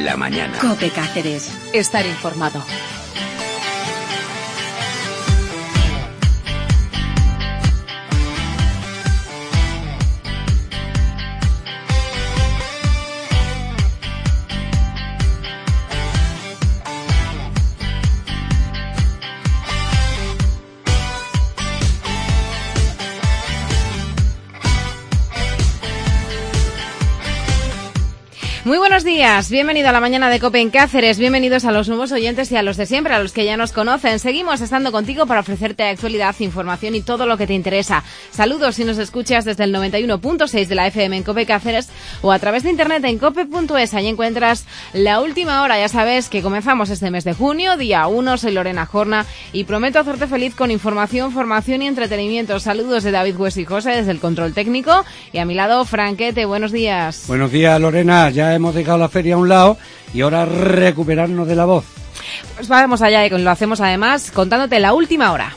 La mañana. COPE Cáceres. Estar informado. Muy buenos días, bienvenido a la mañana de COPE en Cáceres, bienvenidos a los nuevos oyentes y a los de siempre, a los que ya nos conocen. Seguimos estando contigo para ofrecerte actualidad, información y todo lo que te interesa. Saludos si nos escuchas desde el 91.6 de la FM en COPE Cáceres o a través de internet en cope.es. Ahí encuentras la última hora. Ya sabes que comenzamos este mes de junio, día 1, soy Lorena Jorna y prometo hacerte feliz con información, formación y entretenimiento. Saludos de David Huesijosa desde el control técnico y a mi lado Franquete, buenos días. Buenos días, Lorena, ya hemos dejado la feria a un lado y ahora recuperarnos de la voz. Pues vamos allá y lo hacemos además contándote la última hora.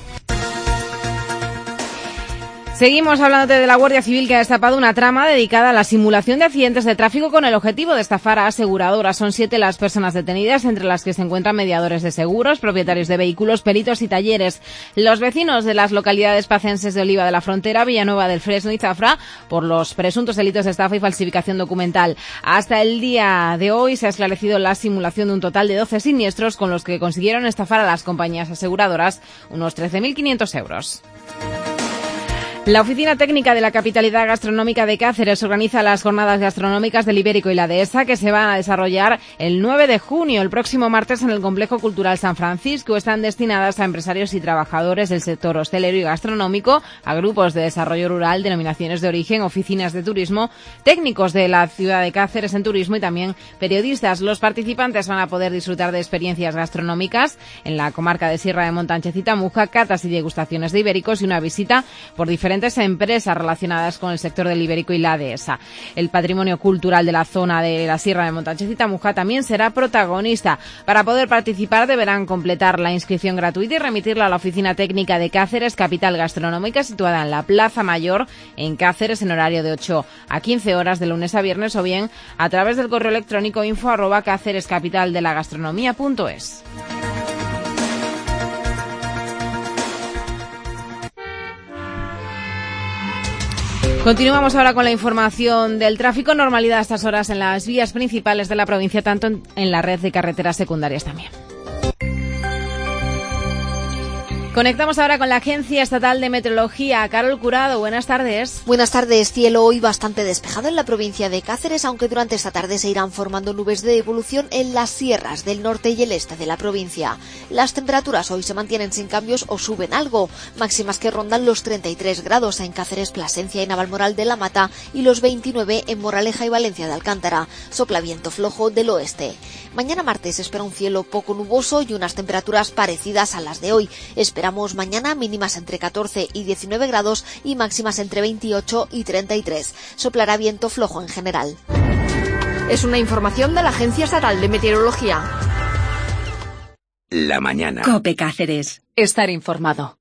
Seguimos hablándote de la Guardia Civil, que ha destapado una trama dedicada a la simulación de accidentes de tráfico con el objetivo de estafar a aseguradoras. Son 7 las personas detenidas, entre las que se encuentran mediadores de seguros, propietarios de vehículos, peritos y talleres. Los vecinos de las localidades pacenses de Oliva de la Frontera, Villanueva del Fresno y Zafra, por los presuntos delitos de estafa y falsificación documental. Hasta el día de hoy se ha esclarecido la simulación de un total de 12 siniestros con los que consiguieron estafar a las compañías aseguradoras unos 13.500 euros. La Oficina Técnica de la Capitalidad Gastronómica de Cáceres organiza las jornadas gastronómicas del Ibérico y la Dehesa, que se van a desarrollar el 9 de junio, el próximo martes, en el Complejo Cultural San Francisco. Están destinadas a empresarios y trabajadores del sector hostelero y gastronómico, a grupos de desarrollo rural, denominaciones de origen, oficinas de turismo, técnicos de la ciudad de Cáceres en turismo y también periodistas. Los participantes van a poder disfrutar de experiencias gastronómicas en la comarca de Sierra de Montánchez y Tamuja, catas y degustaciones de ibéricos y una visita por diferentes empresas relacionadas con el sector del ibérico y la dehesa. El patrimonio cultural de la zona de la Sierra de Montánchez y Tamuja también será protagonista. Para poder participar deberán completar la inscripción gratuita y remitirla a la Oficina Técnica de Cáceres, capital gastronómica, situada en la Plaza Mayor, en Cáceres, en horario de 8 a 15 horas de lunes a viernes, o bien a través del correo electrónico info@cacerescapitaldelagastronomía.es. Continuamos ahora con la información del tráfico. Normalidad a estas horas en las vías principales de la provincia, tanto en la red de carreteras secundarias también. Conectamos ahora con la Agencia Estatal de Meteorología. Carol Curado, buenas tardes. Buenas tardes. Cielo hoy bastante despejado en la provincia de Cáceres, aunque durante esta tarde se irán formando nubes de evolución en las sierras del norte y el este de la provincia. Las temperaturas hoy se mantienen sin cambios o suben algo, máximas que rondan los 33 grados en Cáceres, Plasencia y Navalmoral de la Mata y los 29 en Moraleja y Valencia de Alcántara. Sopla viento flojo del oeste. Mañana martes se espera un cielo poco nuboso y unas temperaturas parecidas a las de hoy. Esperamos mañana mínimas entre 14 y 19 grados y máximas entre 28 y 33. Soplará viento flojo en general. Es una información de la Agencia Estatal de Meteorología. La mañana. COPE Cáceres. Estar informado.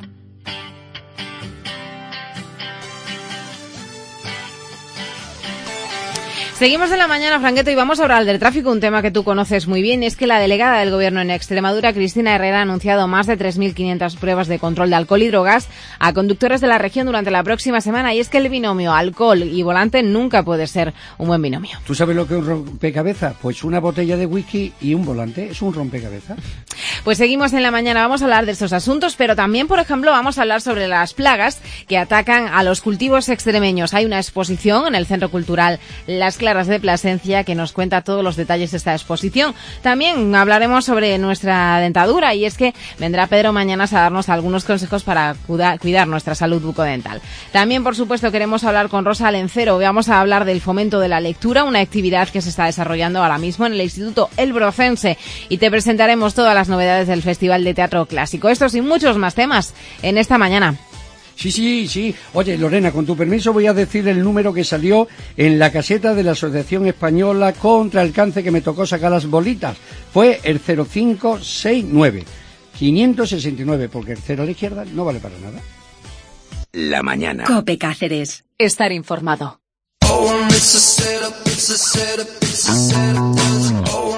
Seguimos en la mañana, Franqueto, y vamos a hablar del tráfico, un tema que tú conoces muy bien. Y es que la delegada del Gobierno en Extremadura, Cristina Herrera, ha anunciado más de 3.500 pruebas de control de alcohol y drogas a conductores de la región durante la próxima semana. Y es que el binomio alcohol y volante nunca puede ser un buen binomio. ¿Tú sabes lo que es un rompecabezas? Pues una botella de whisky y un volante es un rompecabezas. Pues seguimos en la mañana, vamos a hablar de estos asuntos, pero también, por ejemplo, vamos a hablar sobre las plagas que atacan a los cultivos extremeños. Hay una exposición en el Centro Cultural Las Claras de Plasencia que nos cuenta todos los detalles de esta exposición. También hablaremos sobre nuestra dentadura, y es que vendrá Pedro Mañanas a darnos algunos consejos para cuidar nuestra salud bucodental. También, por supuesto, queremos hablar con Rosa Lencero. Vamos a hablar del fomento de la lectura, una actividad que se está desarrollando ahora mismo en el Instituto El Brocense, y te presentaremos todas las novedades del Festival de Teatro Clásico. Estos y muchos más temas en esta mañana. Sí. Oye, Lorena, con tu permiso voy a decir el número que salió en la caseta de la Asociación Española contra el Cáncer, que me tocó sacar las bolitas. Fue el 0569 569, porque el 0 a la izquierda no vale para nada. La mañana. COPE Cáceres. Estar informado. Oh, it's a setup, it's a setup, it's a setup. Oh,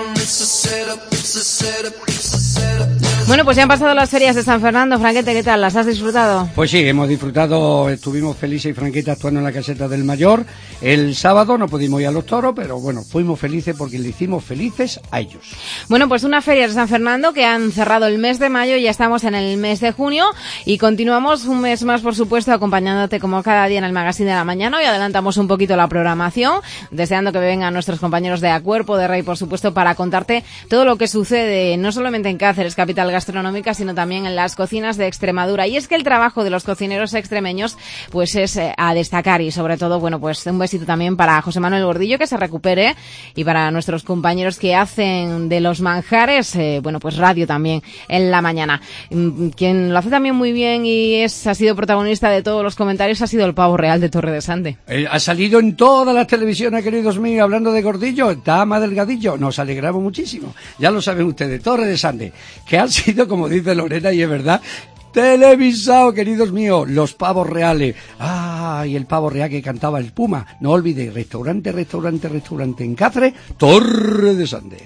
Bueno, pues ya han pasado las ferias de San Fernando. Franquete, ¿qué tal? ¿Las has disfrutado? Pues sí, hemos disfrutado, estuvimos felices y Franqueta actuando en la caseta del Mayor. El sábado no pudimos ir a los toros, pero bueno, fuimos felices porque le hicimos felices a ellos. Bueno, pues unas ferias de San Fernando que han cerrado el mes de mayo y ya estamos en el mes de junio y continuamos un mes más, por supuesto, acompañándote como cada día en el Magazine de la Mañana. Hoy adelantamos un poquito la programación, deseando que vengan nuestros compañeros de A Cuerpo de Rey, por supuesto, para contarte todo lo que sucede, no solamente en Cáceres, capital gastronómica, sino también en las cocinas de Extremadura. Y es que el trabajo de los cocineros extremeños pues es a destacar y sobre todo, bueno, pues un besito también para José Manuel Gordillo, que se recupere, y para nuestros compañeros que hacen de los manjares, bueno, pues radio también en la mañana. Quien lo hace también muy bien y ha sido protagonista de todos los comentarios ha sido el pavo real de Torre de Sande. Ha salido en todas las televisiones, queridos míos, hablando de Gordillo, Dama Delgadillo. Nos alegramos muchísimo. Ya lo saben ustedes, Torre de Sande, que han sido, como dice Lorena, y es verdad, televisado, queridos míos, los pavos reales. Y el pavo real que cantaba el Puma. No olvidéis, restaurante en Cáceres, Torre de Sande.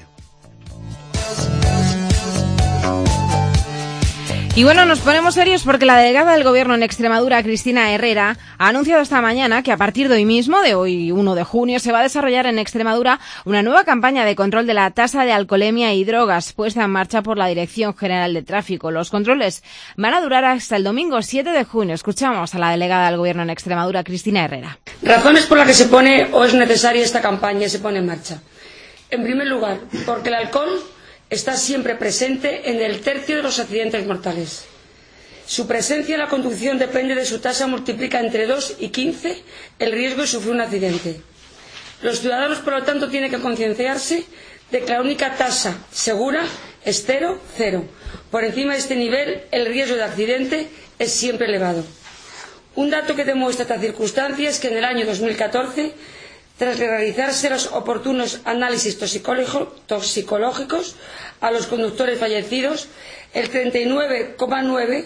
Y bueno, nos ponemos serios porque la delegada del Gobierno en Extremadura, Cristina Herrera, ha anunciado esta mañana que a partir de hoy mismo, de hoy 1 de junio, se va a desarrollar en Extremadura una nueva campaña de control de la tasa de alcoholemia y drogas puesta en marcha por la Dirección General de Tráfico. Los controles van a durar hasta el domingo 7 de junio. Escuchamos a la delegada del Gobierno en Extremadura, Cristina Herrera. Razones por las que se pone o es necesaria esta campaña y se pone en marcha. En primer lugar, porque el alcohol está siempre presente en el tercio de los accidentes mortales. Su presencia en la conducción depende de su tasa, multiplica entre 2 y 15 el riesgo de sufrir un accidente. Los ciudadanos, por lo tanto, tienen que concienciarse de que la única tasa segura es cero. Por encima de este nivel, el riesgo de accidente es siempre elevado. Un dato que demuestra esta circunstancia es que en el año 2014, tras realizarse los oportunos análisis toxicológicos a los conductores fallecidos, el 39,9%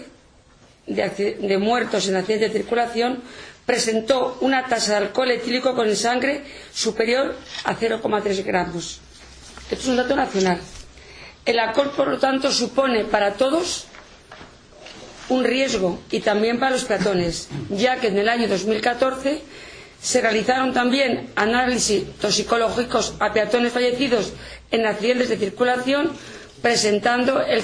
de muertos en accidentes de circulación presentó una tasa de alcohol etílico con sangre superior a 0,3 gramos. Esto es un dato nacional. El alcohol, por lo tanto, supone para todos un riesgo y también para los peatones, ya que en el año 2014 se realizaron también análisis toxicológicos a peatones fallecidos en accidentes de circulación, presentando el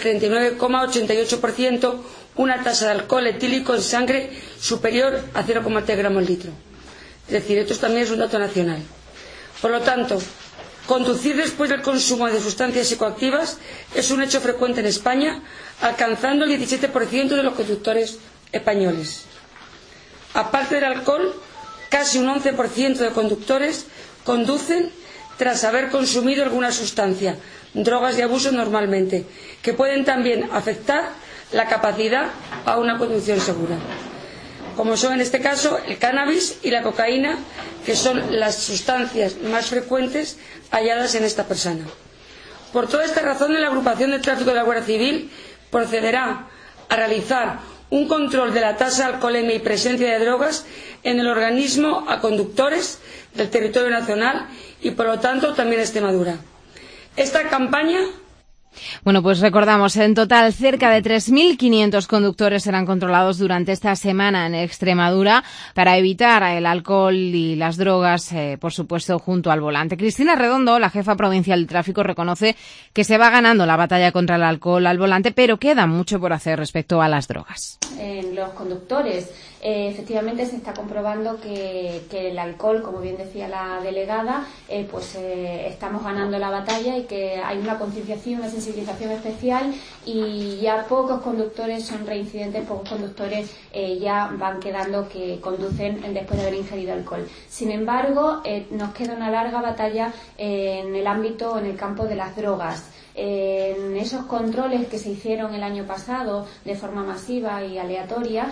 39,88% una tasa de alcohol etílico en sangre superior a 0,3 gramos litro. Es decir, esto también es un dato nacional. Por lo tanto, conducir después del consumo de sustancias psicoactivas es un hecho frecuente en España, alcanzando el 17% de los conductores españoles. Aparte del alcohol, casi un 11% de conductores conducen tras haber consumido alguna sustancia, drogas de abuso normalmente, que pueden también afectar la capacidad a una conducción segura, como son en este caso el cannabis y la cocaína, que son las sustancias más frecuentes halladas en esta persona. Por toda esta razón, la Agrupación de Tráfico de la Guardia Civil procederá a realizar un control de la tasa de alcoholemia y presencia de drogas en el organismo a conductores del territorio nacional y, por lo tanto, también Extremadura. Esta campaña... Bueno, pues recordamos, en total cerca de 3.500 conductores serán controlados durante esta semana en Extremadura para evitar el alcohol y las drogas, por supuesto, junto al volante. Cristina Redondo, la jefa provincial de tráfico, reconoce que se va ganando la batalla contra el alcohol al volante, pero queda mucho por hacer respecto a las drogas. En los conductores, efectivamente se está comprobando que el alcohol, como bien decía la delegada, estamos ganando la batalla y que hay una concienciación, una sensibilización especial, y ya pocos conductores son reincidentes, pocos conductores ya van quedando que conducen después de haber ingerido alcohol. Sin embargo, nos queda una larga batalla en el campo de las drogas. En esos controles que se hicieron el año pasado de forma masiva y aleatoria,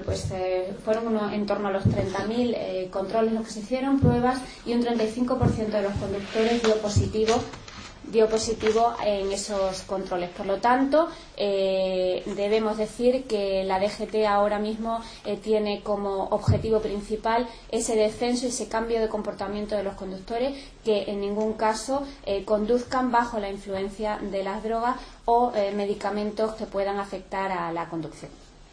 fueron en torno a los 30.000 controles los que se hicieron, pruebas, y un 35% de los conductores dio positivo dio positivo en esos controles. Por lo tanto, debemos decir que la DGT ahora mismo tiene como objetivo principal ese descenso y ese cambio de comportamiento de los conductores, que en ningún caso conduzcan bajo la influencia de las drogas o medicamentos que puedan afectar a la conducción.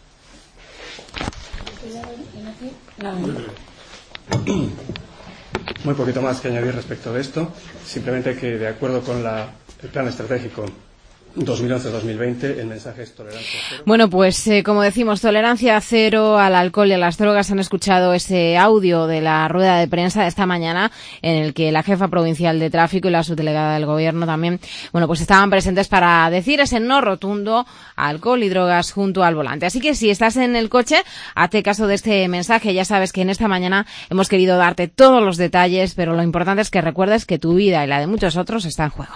Muy poquito más que añadir respecto de esto, simplemente que de acuerdo con el plan estratégico 2011-2020, el mensaje es tolerancia cero. Bueno, pues como decimos, tolerancia cero al alcohol y a las drogas. Han escuchado ese audio de la rueda de prensa de esta mañana en el que la jefa provincial de tráfico y la subdelegada del gobierno también, bueno, pues estaban presentes para decir ese no rotundo a alcohol y drogas junto al volante. Así que si estás en el coche, hazte caso de este mensaje. Ya sabes que en esta mañana hemos querido darte todos los detalles, pero lo importante es que recuerdes que tu vida y la de muchos otros está en juego.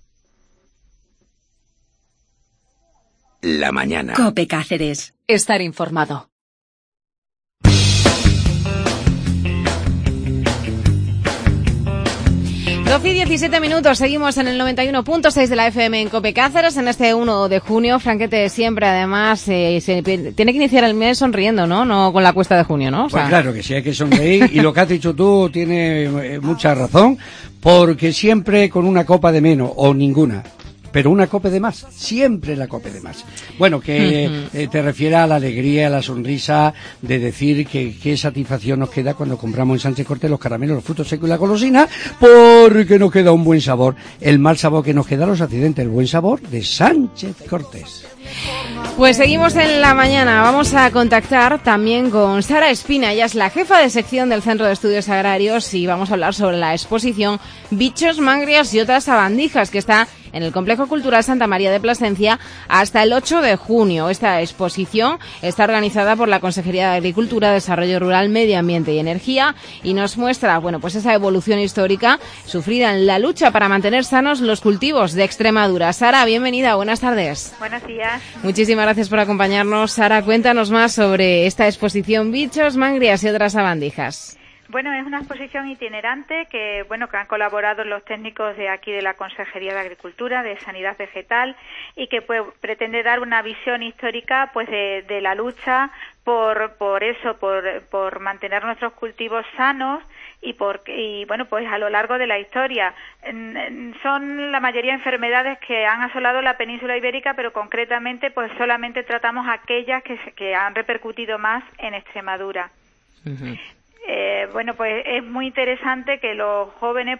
La mañana. COPE Cáceres. Estar informado. Y 17 minutos, seguimos en el 91.6 de la FM en COPE Cáceres en este 1 de junio. Franquete siempre, además, tiene que iniciar el mes sonriendo, ¿no? No con la cuesta de junio, ¿no? O sea... Pues claro que sí, hay que sonreír, y lo que has dicho tú tiene mucha razón, porque siempre con una copa de menos o ninguna. Pero una copa de más, siempre la copa de más. Bueno, que te refiere a la alegría, a la sonrisa de decir que qué satisfacción nos queda cuando compramos en Sánchez Cortés los caramelos, los frutos secos y la golosina, porque nos queda un buen sabor. El mal sabor que nos queda los accidentes, el buen sabor de Sánchez Cortés. Pues seguimos en la mañana. Vamos a contactar también con Sara Espina. Ella es la jefa de sección del Centro de Estudios Agrarios y vamos a hablar sobre la exposición Bichos, Mangrias y otras sabandijas que está en el Complejo Cultural Santa María de Plasencia hasta el 8 de junio. Esta exposición está organizada por la Consejería de Agricultura, Desarrollo Rural, Medio Ambiente y Energía y nos muestra, bueno, pues esa evolución histórica sufrida en la lucha para mantener sanos los cultivos de Extremadura. Sara, bienvenida, buenas tardes. Buenos días. Muchísimas gracias por acompañarnos. Sara, cuéntanos más sobre esta exposición Bichos, Mangrias y otras sabandijas. Bueno, es una exposición itinerante que han colaborado los técnicos de aquí de la Consejería de Agricultura, de Sanidad Vegetal, y que pretende dar una visión histórica de la lucha por mantener nuestros cultivos sanos y a lo largo de la historia. Son la mayoría enfermedades que han asolado la península ibérica, pero concretamente solamente tratamos aquellas que han repercutido más en Extremadura. Uh-huh. Es muy interesante que los jóvenes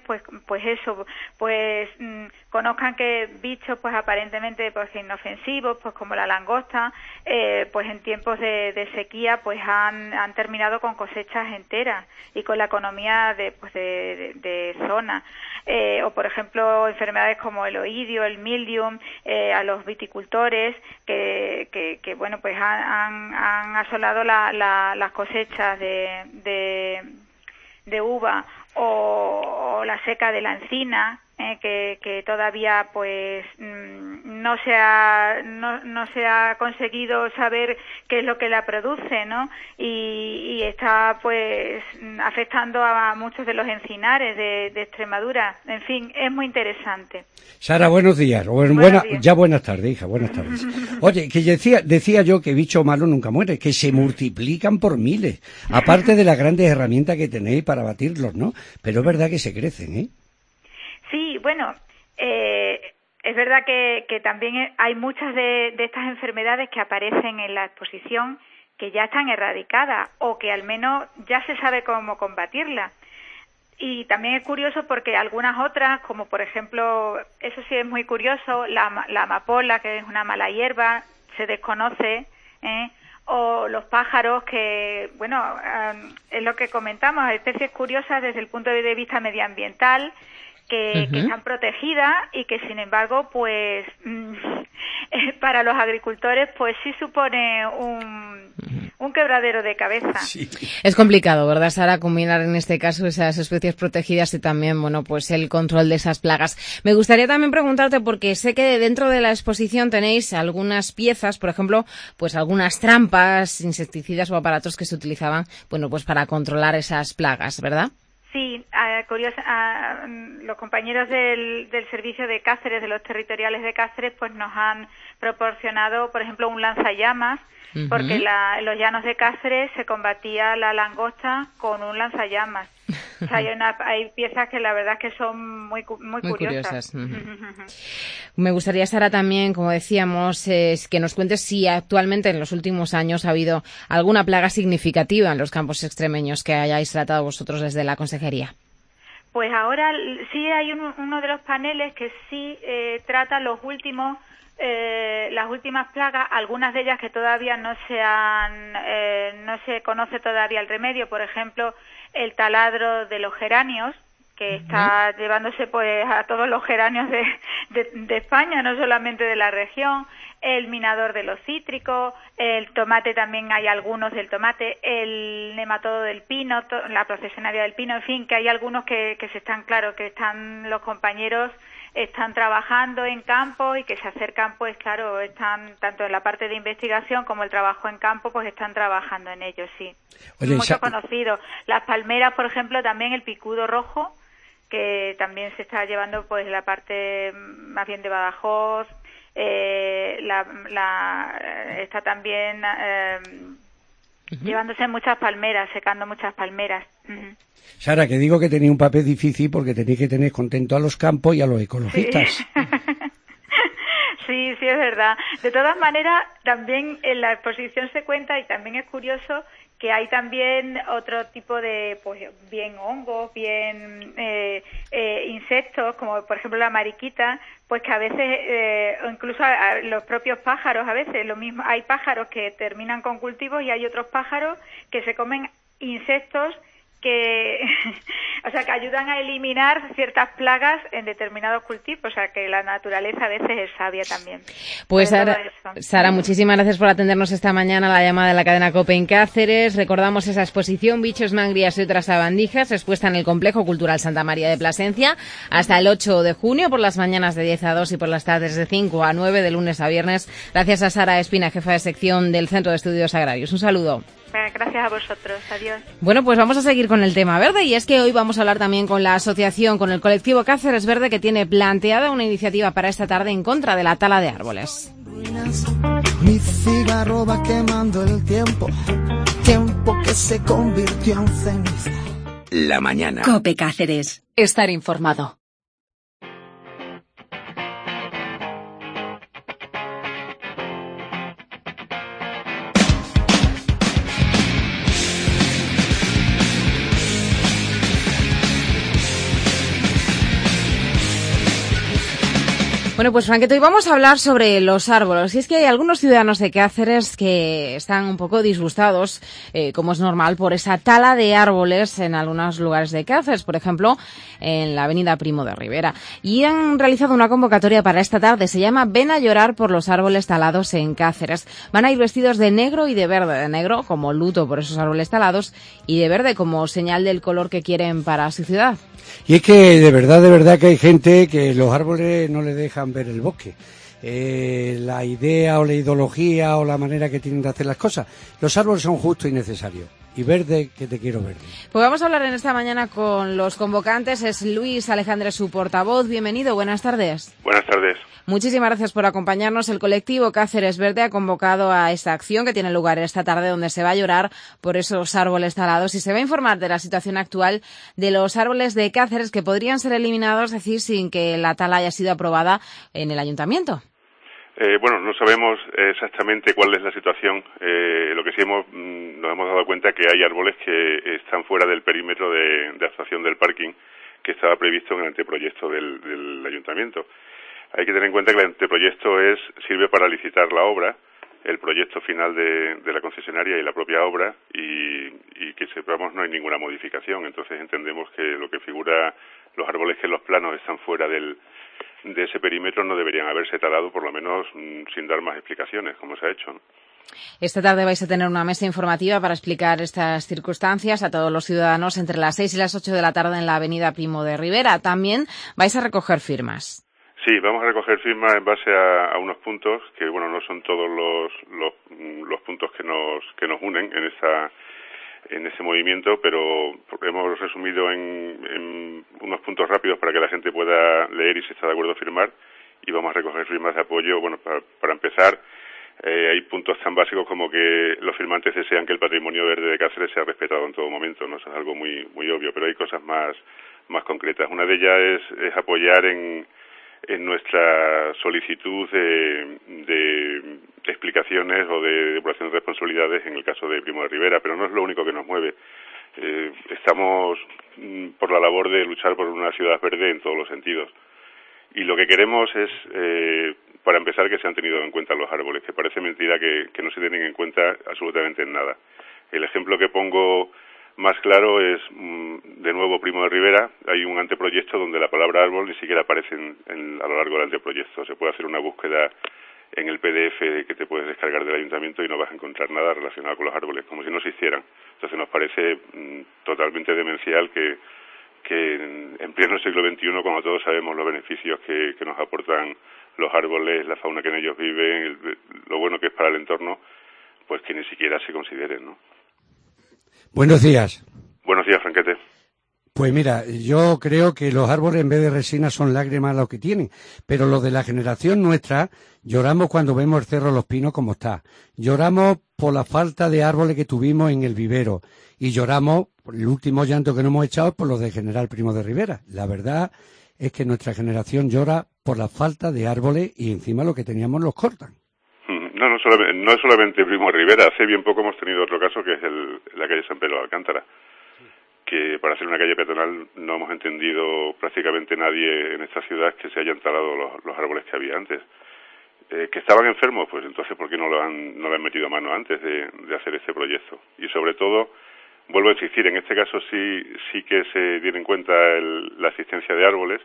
conozcan que bichos aparentemente inofensivos, como la langosta, en tiempos de sequía han terminado con cosechas enteras y con la economía de zona. O por ejemplo enfermedades como el oidio, el mildium, a los viticultores que han asolado las cosechas de uva o la seca de la encina, que todavía no se ha conseguido saber qué es lo que la produce, ¿no? Y está afectando a muchos de los encinares de Extremadura. En fin, es muy interesante. Sara, buenos días. Buenas tardes, hija, buenas tardes. Oye, que decía yo que bicho malo nunca muere, que se multiplican por miles, aparte de las grandes herramientas que tenéis para batirlos, ¿no? Pero es verdad que se crecen, ¿eh? Sí, es verdad que también hay muchas de estas enfermedades que aparecen en la exposición que ya están erradicadas o que al menos ya se sabe cómo combatirlas. Y también es curioso porque algunas otras, como por ejemplo, eso sí es muy curioso, la amapola, que es una mala hierba, se desconoce, o los pájaros que, es lo que comentamos, especies curiosas desde el punto de vista medioambiental, que están protegidas y que sin embargo para los agricultores sí supone un quebradero de cabeza. Sí. Es complicado, ¿verdad, Sara, combinar en este caso esas especies protegidas y también el control de esas plagas? Me gustaría también preguntarte, porque sé que dentro de la exposición tenéis algunas piezas, por ejemplo, algunas trampas, insecticidas o aparatos que se utilizaban para controlar esas plagas, ¿verdad? Sí, sí, los compañeros del servicio de Cáceres, de los territoriales de Cáceres, pues nos han proporcionado, por ejemplo, un lanzallamas, porque en los llanos de Cáceres se combatía la langosta con un lanzallamas. O sea, hay piezas que la verdad es que son muy curiosas. Me gustaría, Sara, también, como decíamos, que nos cuentes si actualmente en los últimos años ha habido alguna plaga significativa en los campos extremeños que hayáis tratado vosotros desde la consejería. Pues ahora sí hay uno de los paneles que sí trata las últimas plagas, algunas de ellas que todavía no se conoce todavía el remedio, por ejemplo, el taladro de los geranios, que está llevándose pues a todos los geranios de España, no solamente de la región, el minador de los cítricos, el tomate también hay algunos del tomate, el nematodo del pino, la procesionaria del pino, en fin, que hay algunos que los compañeros están trabajando en campo y que se acercan, pues claro, están tanto en la parte de investigación como el trabajo en campo, pues están trabajando en ello, sí. Oye, mucho conocido. Las palmeras, por ejemplo, también el picudo rojo, que también se está llevando pues la parte más bien de Badajoz, está también llevándose muchas palmeras, secando muchas palmeras. Sara, que digo que tenía un papel difícil porque tenéis que tener contento a los campos y a los ecologistas. Sí, es verdad. De todas maneras, también en la exposición se cuenta, y también es curioso, que hay también otro tipo de, pues bien hongos, bien insectos, como por ejemplo la mariquita, pues que a veces, o incluso los propios pájaros, a veces lo mismo, hay pájaros que terminan con cultivos y hay otros pájaros que se comen insectos que que ayudan a eliminar ciertas plagas en determinados cultivos, o sea que la naturaleza a veces es sabia también. Pues Sara, muchísimas gracias por atendernos esta mañana a la llamada de la cadena COPE en Cáceres. Recordamos esa exposición Bichos, Mangrias y otras sabandijas, expuesta en el Complejo Cultural Santa María de Plasencia hasta el 8 de junio, por las mañanas de 10 a 2 y por las tardes de 5 a 9, de lunes a viernes. Gracias a Sara Espina, jefa de sección del Centro de Estudios Agrarios. Un saludo. Gracias a vosotros. Adiós. Bueno, pues vamos a seguir con el tema verde, y es que hoy vamos a hablar también con la asociación, con el colectivo Cáceres Verde, que tiene planteada una iniciativa para esta tarde en contra de la tala de árboles. Mi cigarro va quemando el tiempo que se convirtió en ceniza. La mañana. COPE Cáceres. Estar informado. Bueno, pues Franqueto, hoy vamos a hablar sobre los árboles. Y es que hay algunos ciudadanos de Cáceres que están un poco disgustados, como es normal, por esa tala de árboles en algunos lugares de Cáceres, por ejemplo, en la avenida Primo de Rivera. Y han realizado una convocatoria para esta tarde. Se llama Ven a llorar por los árboles talados en Cáceres. Van a ir vestidos de negro y de verde. De negro como luto por esos árboles talados, y de verde como señal del color que quieren para su ciudad. Y es que de verdad que hay gente que los árboles no le dejan ver el bosque. La idea o la ideología o la manera que tienen de hacer las cosas. Los árboles son justos y necesarios. Y verde, que te quiero verde. Pues vamos a hablar en esta mañana con los convocantes. Es Luis Alejandre, su portavoz. Bienvenido, buenas tardes. Buenas tardes. Muchísimas gracias por acompañarnos. El colectivo Cáceres Verde ha convocado a esta acción que tiene lugar esta tarde, donde se va a llorar por esos árboles talados y se va a informar de la situación actual de los árboles de Cáceres que podrían ser eliminados, es decir, sin que la tala haya sido aprobada en el ayuntamiento. Bueno, no sabemos exactamente cuál es la situación. Lo que sí nos hemos dado cuenta que hay árboles que están fuera del perímetro de actuación del parking que estaba previsto en el anteproyecto del ayuntamiento. Hay que tener en cuenta que el anteproyecto sirve para licitar la obra, el proyecto final de la concesionaria y la propia obra, y que sepamos no hay ninguna modificación. Entonces entendemos que lo que figura, los árboles que en los planos están fuera de ese perímetro no deberían haberse talado, por lo menos sin dar más explicaciones, como se ha hecho, ¿no? Esta tarde vais a tener una mesa informativa para explicar estas circunstancias a todos los ciudadanos entre las 6 y las 8 de la tarde en la avenida Primo de Rivera. También vais a recoger firmas. Sí, vamos a recoger firmas en base a unos puntos que, bueno, no son todos los puntos que nos unen en ese movimiento, pero hemos resumido en unos puntos rápidos para que la gente pueda leer y si está de acuerdo firmar, y vamos a recoger firmas de apoyo. Bueno, para empezar, hay puntos tan básicos como que los firmantes desean que el patrimonio verde de Cáceres sea respetado en todo momento, ¿no? Eso es algo muy obvio, pero hay cosas más concretas. Una de ellas es apoyar en nuestra solicitud de explicaciones o de depuración de responsabilidades en el caso de Primo de Rivera, pero no es lo único que nos mueve. Estamos por la labor de luchar por una ciudad verde en todos los sentidos. Y lo que queremos es, para empezar, que se han tenido en cuenta los árboles, que parece mentira que no se tienen en cuenta absolutamente en nada. El ejemplo que pongo más claro es, de nuevo, Primo de Rivera. Hay un anteproyecto donde la palabra árbol ni siquiera aparece a lo largo del anteproyecto. Se puede hacer una búsqueda en el PDF que te puedes descargar del ayuntamiento y no vas a encontrar nada relacionado con los árboles, como si no se hicieran. Entonces nos parece totalmente demencial que en pleno siglo XXI, cuando todos sabemos los beneficios que nos aportan los árboles, la fauna que en ellos vive, lo bueno que es para el entorno, pues que ni siquiera se consideren, ¿no? Buenos días. Buenos días, Franquete. Pues mira, yo creo que los árboles en vez de resina son lágrimas lo que tienen, pero los de la generación nuestra lloramos cuando vemos el Cerro Los Pinos como está. Lloramos por la falta de árboles que tuvimos en el vivero y lloramos por el último llanto que nos hemos echado por los de General Primo de Rivera. La verdad es que nuestra generación llora por la falta de árboles y encima lo que teníamos los cortan. No es solamente Primo de Rivera. Hace bien poco hemos tenido otro caso que es la calle San Pedro de Alcántara, que para hacer una calle peatonal no hemos entendido prácticamente nadie en esta ciudad que se hayan talado los árboles que había antes. Que estaban enfermos, pues entonces ¿por qué no le han metido mano antes de hacer este proyecto? Y sobre todo, vuelvo a insistir, en este caso sí que se tiene en cuenta la existencia de árboles,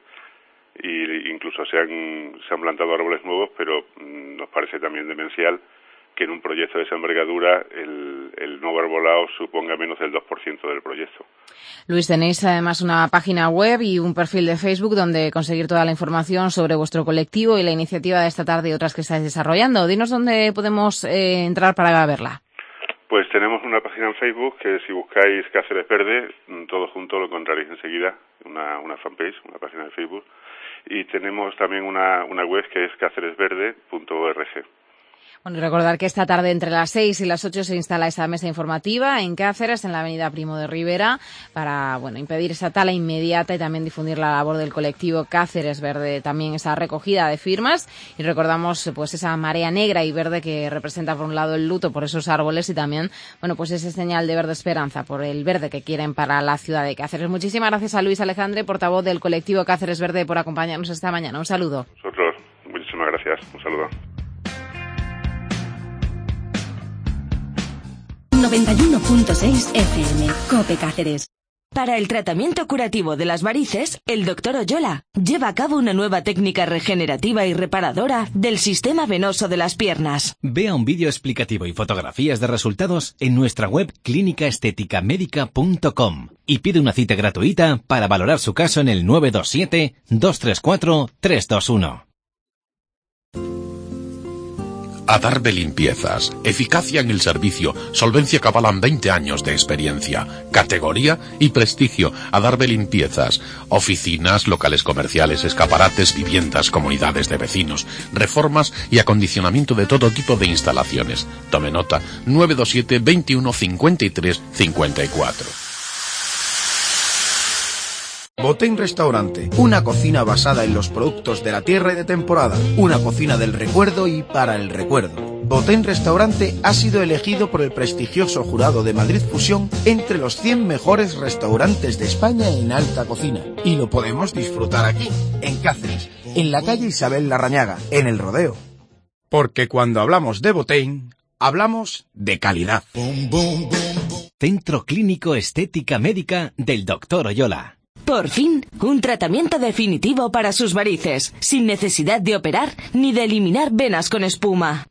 y incluso se han plantado árboles nuevos, pero nos parece también demencial que en un proyecto de esa envergadura el nuevo arbolado suponga menos del 2% del proyecto. Luis, tenéis además una página web y un perfil de Facebook donde conseguir toda la información sobre vuestro colectivo y la iniciativa de esta tarde y otras que estáis desarrollando. Dinos dónde podemos entrar para verla. Pues tenemos una página en Facebook que si buscáis Cáceres Verde, todo junto lo encontraréis enseguida, una fanpage, una página de Facebook. Y tenemos también una web que es cáceresverde.org. Bueno, y recordar que esta tarde entre las 6 y las 8 se instala esa mesa informativa en Cáceres, en la avenida Primo de Rivera, para impedir esa tala inmediata y también difundir la labor del colectivo Cáceres Verde, también esa recogida de firmas. Y recordamos pues esa marea negra y verde que representa por un lado el luto por esos árboles y también pues ese señal de verde esperanza por el verde que quieren para la ciudad de Cáceres. Muchísimas gracias a Luis Alejandre, portavoz del colectivo Cáceres Verde, por acompañarnos esta mañana. Un saludo. Nosotros, muchísimas gracias. Un saludo. 91.6 FM, COPE Cáceres. Para el tratamiento curativo de las varices, el Dr. Oyola lleva a cabo una nueva técnica regenerativa y reparadora del sistema venoso de las piernas. Vea un vídeo explicativo y fotografías de resultados en nuestra web clínicaestéticamedica.com y pide una cita gratuita para valorar su caso en el 927-234-321. Adarve Limpiezas. Eficacia en el servicio. Solvencia que avalan 20 años de experiencia. Categoría y prestigio. Adarve Limpiezas. Oficinas, locales comerciales, escaparates, viviendas, comunidades de vecinos, reformas y acondicionamiento de todo tipo de instalaciones. Tome nota. 927 21 53 54. Botén Restaurante, una cocina basada en los productos de la tierra y de temporada, una cocina del recuerdo y para el recuerdo. Botén Restaurante ha sido elegido por el prestigioso jurado de Madrid Fusión entre los 100 mejores restaurantes de España en alta cocina. Y lo podemos disfrutar aquí, en Cáceres, en la calle Isabel Larrañaga, en El Rodeo. Porque cuando hablamos de Botén, hablamos de calidad. Centro Clínico Estética Médica del Dr. Oyola. Por fin, un tratamiento definitivo para sus varices, sin necesidad de operar ni de eliminar venas con espuma.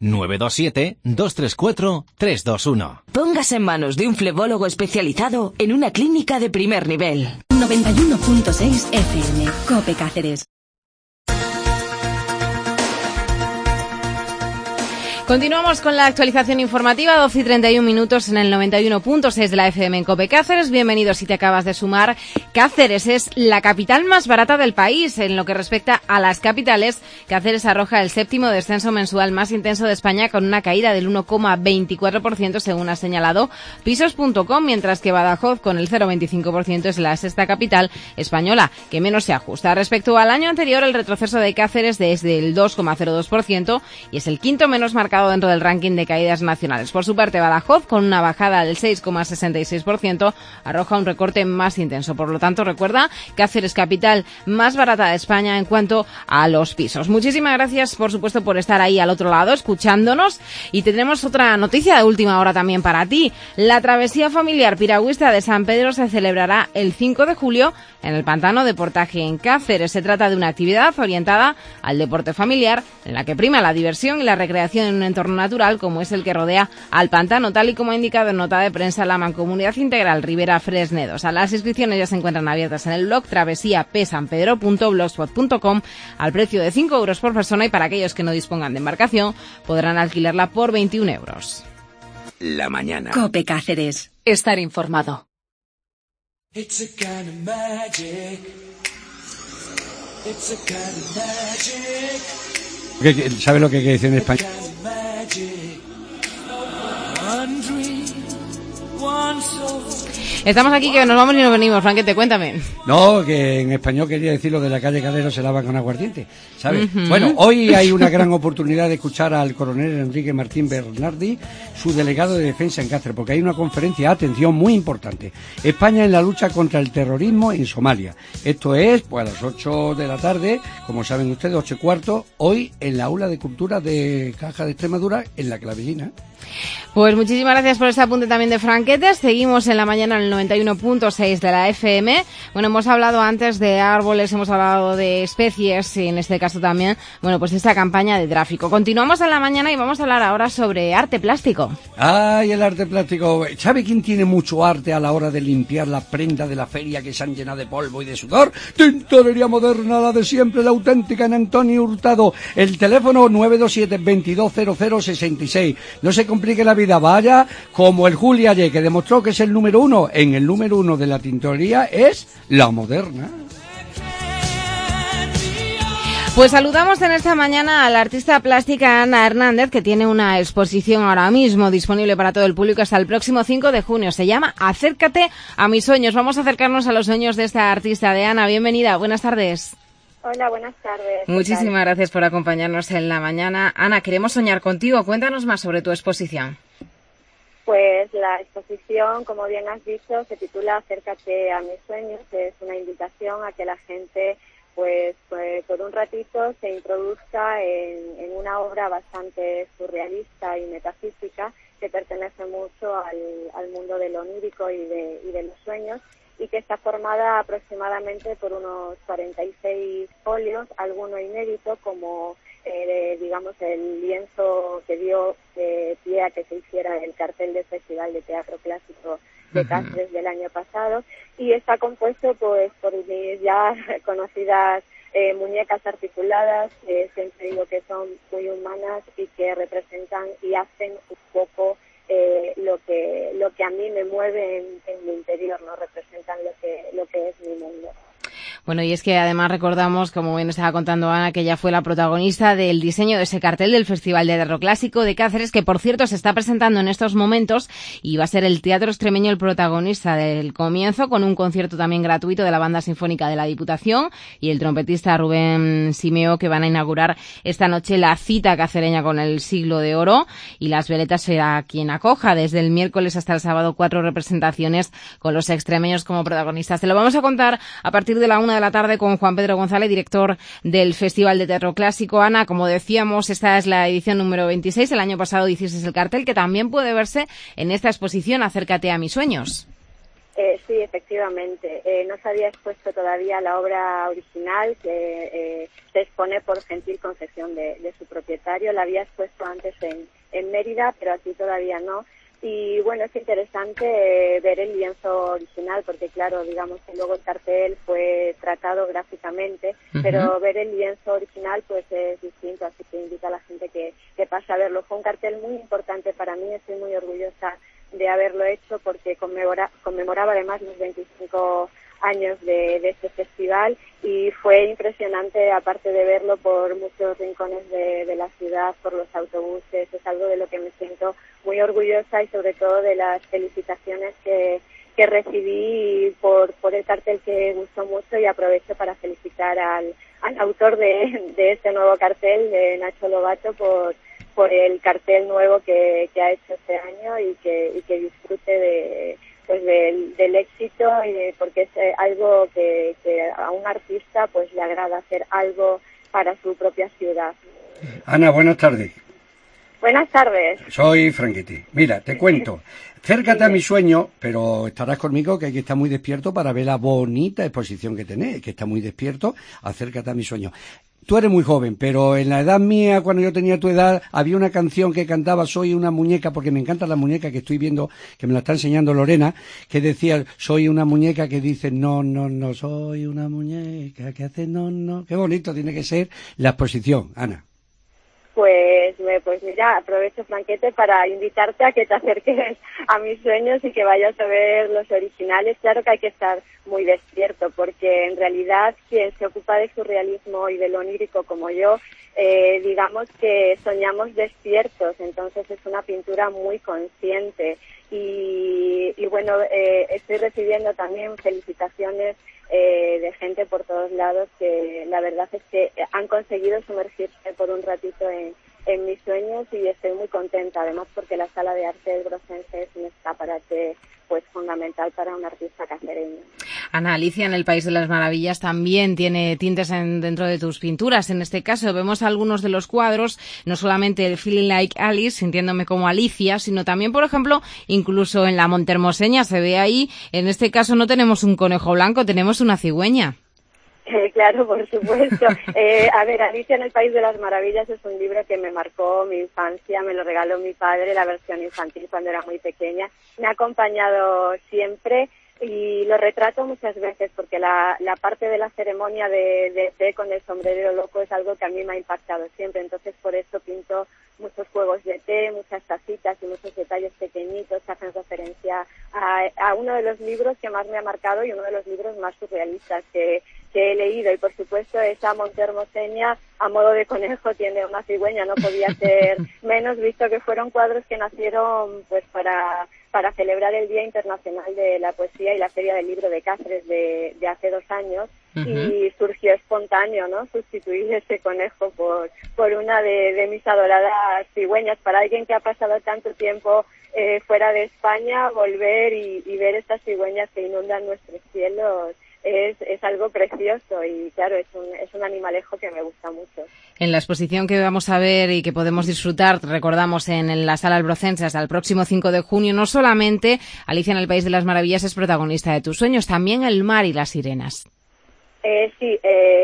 927-234-321. Póngase en manos de un flebólogo especializado en una clínica de primer nivel. 91.6 FM, COPE Cáceres. Continuamos con la actualización informativa, 12 y 31 minutos en el 91.6 de la FM en COPE Cáceres. Bienvenidos si te acabas de sumar. Cáceres es la capital más barata del país. En lo que respecta a las capitales, Cáceres arroja el 7º descenso mensual más intenso de España con una caída del 1,24% según ha señalado Pisos.com, mientras que Badajoz con el 0,25% es la 6ª capital española que menos se ajusta. Respecto al año anterior, el retroceso de Cáceres es del 2,02% y es el quinto menos marcado dentro del ranking de caídas nacionales. Por su parte, Badajoz, con una bajada del 6,66%, arroja un recorte más intenso. Por lo tanto, recuerda, Cáceres, capital más barata de España en cuanto a los pisos. Muchísimas gracias, por supuesto, por estar ahí al otro lado, escuchándonos. Y tendremos otra noticia de última hora también para ti. La travesía familiar piragüista de San Pedro se celebrará el 5 de julio en el Pantano de Portaje en Cáceres. Se trata de una actividad orientada al deporte familiar, en la que prima la diversión y la recreación en un entorno natural como es el que rodea al pantano, tal y como ha indicado en nota de prensa la Mancomunidad Integral Ribera Fresnedos. Las inscripciones ya se encuentran abiertas en el blog travesiapesanpedro.blogspot.com al precio de 5 euros por persona, y para aquellos que no dispongan de embarcación podrán alquilarla por 21 euros. La mañana. COPE Cáceres. Estar informado. It's a kind of magic. It's a kind of magic. ¿Sabe lo que quiere decir en español? Estamos aquí que nos vamos y nos venimos, Franquete, cuéntame. No, que en español quería decir lo de la calle Calero se lava con aguardiente, ¿sabes? Uh-huh. Bueno, hoy hay una gran oportunidad de escuchar al coronel Enrique Martín Bernardi, su delegado de defensa en Cáceres, porque hay una conferencia, atención, muy importante. España en la lucha contra el terrorismo en Somalia. Esto es, pues a las 8 de la tarde, como saben ustedes, 8:15, hoy en la Aula de Cultura de Caja de Extremadura, en la Clavellina. Pues muchísimas gracias por este apunte también de Franquetes. Seguimos en la mañana en el 91.6 de la FM. Bueno, hemos hablado antes de árboles, hemos hablado de especies, y en este caso también, bueno, pues esta campaña de tráfico. Continuamos en la mañana y vamos a hablar ahora sobre arte plástico. ¡Ay, el arte plástico! ¿Sabe quién tiene mucho arte a la hora de limpiar las prendas de la feria que se han llenado de polvo y de sudor? Tintorería Moderna, la de siempre, la auténtica, en Antonio Hurtado. El teléfono 927-220066. No se complique la vida, vaya como el Juli ayer, que demostró que es el número uno. En el número uno de la tintorería es la Moderna. Pues saludamos en esta mañana a la artista plástica Ana Hernández, que tiene una exposición ahora mismo disponible para todo el público hasta el próximo 5 de junio. Se llama Acércate a mis sueños. Vamos a acercarnos a los sueños de esta artista. De Ana, bienvenida. Buenas tardes. Hola, buenas tardes. Muchísimas gracias por acompañarnos en la mañana. Ana, queremos soñar contigo. Cuéntanos más sobre tu exposición. Pues la exposición, como bien has dicho, se titula Acércate a mis sueños. Es una invitación a que la gente, pues por un ratito, se introduzca en una obra bastante surrealista y metafísica que pertenece mucho al mundo de lo onírico y de los sueños, y que está formada aproximadamente por unos 46 folios, alguno inédito, como digamos el lienzo que dio pie a que se hiciera el cartel del Festival de Teatro Clásico de Cáceres del año pasado, y está compuesto pues por mis ya conocidas muñecas articuladas, siempre digo que son muy humanas y que representan y hacen un poco lo que a mí me mueve en mi interior, no representan lo que es mi mundo. Bueno, y es que además recordamos, como bien estaba contando Ana, que ella fue la protagonista del diseño de ese cartel del Festival de Teatro Clásico de Cáceres, que por cierto se está presentando en estos momentos, y va a ser el Teatro Extremeño el protagonista del comienzo, con un concierto también gratuito de la Banda Sinfónica de la Diputación y el trompetista Rubén Simeo, que van a inaugurar esta noche la cita cacereña con el Siglo de Oro, y Las Veletas será quien acoja desde el miércoles hasta el sábado 4 representaciones con los extremeños como protagonistas. Te lo vamos a contar a partir de la 1 de la tarde con Juan Pedro González, director del Festival de Teatro Clásico. Ana, como decíamos, esta es la edición número 26. El año pasado hicisteis el cartel, que también puede verse en esta exposición Acércate a mis sueños. Sí, efectivamente. No se había expuesto todavía la obra original, que se expone por gentil concesión de su propietario. La había expuesto antes en Mérida, pero aquí todavía no. Y bueno, es interesante ver el lienzo original porque claro, digamos que luego el cartel fue tratado gráficamente, pero ver el lienzo original pues es distinto, así que invito a la gente que pase a verlo. Fue un cartel muy importante para mí, estoy muy orgullosa de haberlo hecho porque conmemoraba además los 25 años de este festival y fue impresionante, aparte de verlo por muchos rincones de la ciudad, por los autobuses. Es algo de lo que me siento muy orgullosa y sobre todo de las felicitaciones que recibí por el cartel, que gustó mucho, y aprovecho para felicitar al autor de este nuevo cartel, de Nacho Lobato, por el cartel nuevo que ha hecho este año y que disfrute del éxito, y porque es algo que a un artista pues le agrada hacer algo para su propia ciudad. Ana, buenas tardes. Buenas tardes. Soy Franchetti. Mira, te cuento. Acércate a mi sueño, pero estarás conmigo que hay que estar muy despierto para ver la bonita exposición que tenéis, que está muy despierto. Acércate a mi sueño. Tú eres muy joven, pero en la edad mía, cuando yo tenía tu edad, había una canción que cantaba Soy una muñeca, porque me encanta la muñeca que estoy viendo, que me la está enseñando Lorena, que decía, soy una muñeca que dice no, no, no, soy una muñeca que hace no, no. Qué bonito tiene que ser la exposición, Ana. Pues mira, aprovecho, Franquete, para invitarte a que te acerques a mis sueños y que vayas a ver los originales. Claro que hay que estar muy despierto, porque en realidad quien se ocupa de surrealismo y de lo onírico como yo, digamos que soñamos despiertos, entonces es una pintura muy consciente. Y bueno, estoy recibiendo también felicitaciones de gente por todos lados, que la verdad es que han conseguido sumergirse por un ratito en mis sueños, y estoy muy contenta, además porque la Sala de Arte del Brocense es un escaparate pues fundamental para un artista cacereño. Ana, Alicia en el País de las Maravillas también tiene tintes dentro de tus pinturas. En este caso vemos algunos de los cuadros, no solamente el Feeling Like Alice, sintiéndome como Alicia, sino también, por ejemplo, incluso en la Montermoseña se ve ahí, en este caso no tenemos un conejo blanco, tenemos una cigüeña. Claro, por supuesto. A ver, Alicia en el País de las Maravillas es un libro que me marcó mi infancia, me lo regaló mi padre, la versión infantil, cuando era muy pequeña. Me ha acompañado siempre y lo retrato muchas veces porque la parte de la ceremonia de té con el sombrero loco es algo que a mí me ha impactado siempre. Entonces, por eso pinto muchos juegos de té, muchas tacitas y muchos detalles pequeñitos que hacen referencia a uno de los libros que más me ha marcado y uno de los libros más surrealistas que he leído. Y por supuesto esa Montermoseña a modo de conejo tiene una cigüeña, no podía ser menos, visto que fueron cuadros que nacieron pues para celebrar el Día Internacional de la Poesía y la Feria del Libro de Cáceres de hace 2 años. Y surgió espontáneo, ¿no?, sustituir ese conejo por una de mis adoradas cigüeñas. Para alguien que ha pasado tanto tiempo fuera de España, volver y ver estas cigüeñas que inundan nuestros cielos es algo precioso, y claro, es un animalejo que me gusta mucho. En la exposición que vamos a ver y que podemos disfrutar, recordamos, en la Sala Albrocense hasta el próximo 5 de junio, no solamente Alicia en el País de las Maravillas es protagonista de tus sueños, también el mar y las sirenas. Sí,